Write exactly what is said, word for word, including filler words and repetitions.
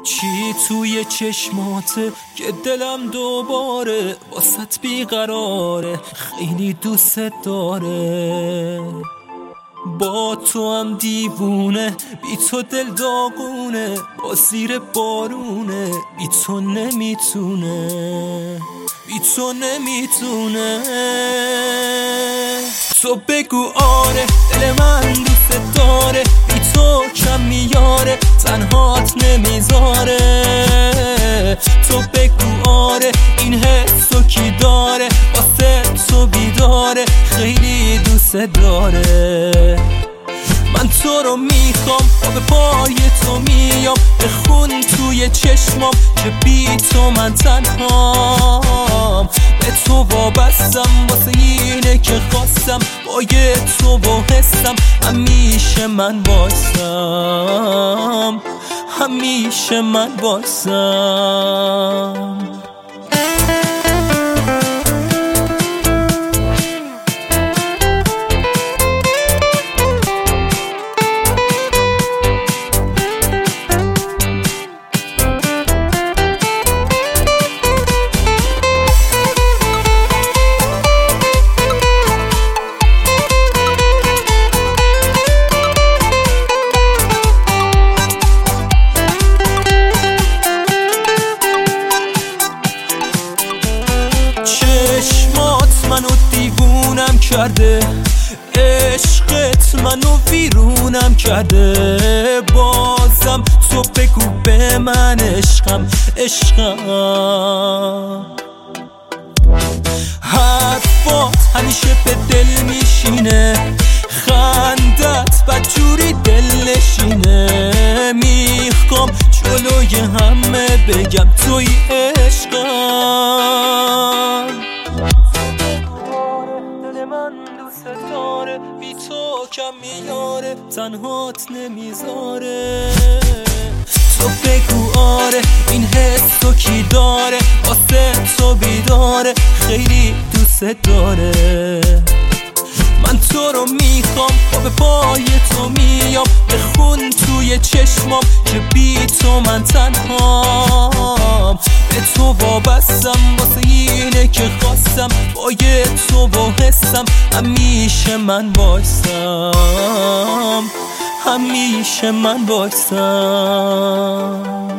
چی توی چشماته که دلم دوباره واسط بیقراره، خیلی دوست داره. با تو هم دیوونه، بی تو دل داغونه، با زیر بارونه، بی تو نمیتونه، بی تو نمیتونه. تو بگو آره دل من دوست داره، بی تو کم میاره تنهات نمیذاره. تو بگو آره این حسو کی داره، واسه تو بیداره، خیلی دوست داره. من تو رو میخوام و به پای تو میام، بخون توی چشمام که بی تو من تنهام. به تو وابستم واسه اینه که خواستم، با یه تو و حسم همیشه من واسم، همیشه من واسم. منو دیوونم کرده، عشقت منو ویرونم کرده. بازم تو بگو به من عشقم، عشقم. حرفات همیشه به دل میشینه، خندت بدجوری دل نشینه. میخوام جلوی همه بگم توی عشقم. من دوست داره، بی تو کم میاره تنهات نمیذاره. تو بگو آره این حسو کی داره، واسه تو بیداره، خیلی دوست داره. من تو رو میخوام و به پای تو میام، بخون توی چشمام که بی تو من تنهام. به تو وابستم واسه اینه که خواستم، با یه تو و حسم همیشه من واسم، همیشه من واسم.